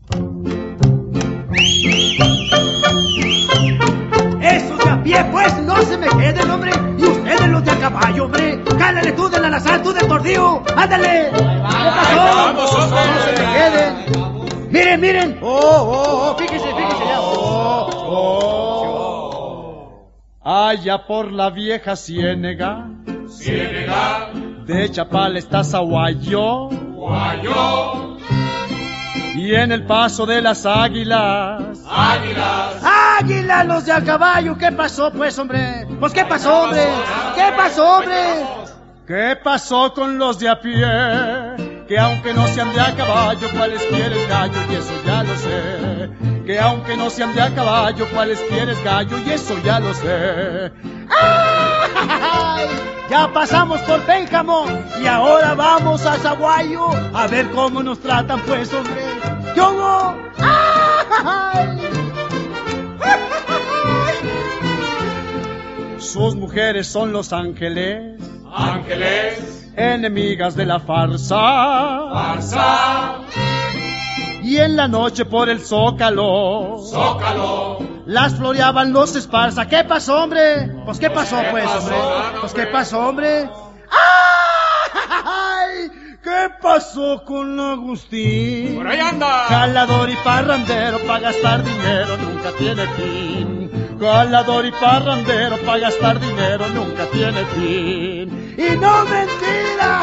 Esos de a pie, pues, no se me queden, hombre. Y ustedes los de a caballo, hombre. Cálale tú del alazán, tú del tordillo. ¡Ándale! ¿Qué pasó? Vamos, hombre. No se me queden. Miren, miren. Fíjese ya. Allá por la vieja ciénega, de Chapala está Zaguayo, y en el paso de las águilas. ¡Águilas, los de a caballo! ¿Qué pasó, pues, hombre? Pues, ¿qué pasó, hombre? ¿Qué pasó, hombre? ¿Qué pasó con los de a pie? Que aunque no sean de a caballo, ¿cuáles quieres gallo? Y eso ya lo sé. Que aunque no sean de a caballo, ¿cuáles quieres gallo? Y eso ya lo sé. ¡Ay! Ya pasamos por Pénjamo y ahora vamos a Zaguayo a ver cómo nos tratan, pues, hombre. ¿Qué hubo? ¡Ay! Sus mujeres son los ángeles, enemigas de la farsa. Y en la noche por el zócalo, las floreaban los Esparza. ¿Qué pasó, hombre? Pues, ¿qué pasó, pues, hombre? Pues, ¿qué pasó, hombre? ¡Ay! ¿Qué pasó con Agustín? Por ahí anda. Jalador y parrandero pa' gastar dinero nunca tiene fin. Jalador y parrandero pa' gastar dinero nunca tiene fin. ¡Y no mentira!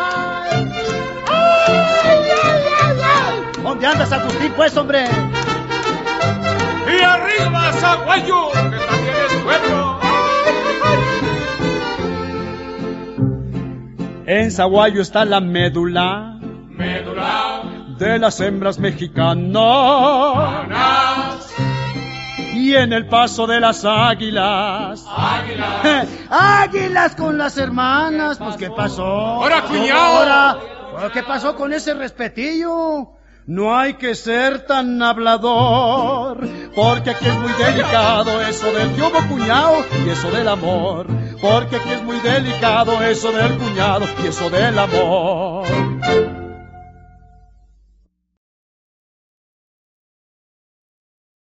¿Dónde andas, Agustín, pues, hombre? Y arriba, Zaguayo, que también es pueblo. En Zaguayo está la médula de las hembras mexicanas. Y en el paso de las águilas. ¡Águilas con las hermanas! Pues, ¿qué pasó? ¡Ahora, cuñado! ¿Qué pasó con ese respetillo? No hay que ser tan hablador, porque aquí es muy delicado eso del yo cuñado y eso del amor. Porque aquí es muy delicado eso del cuñado y eso del amor.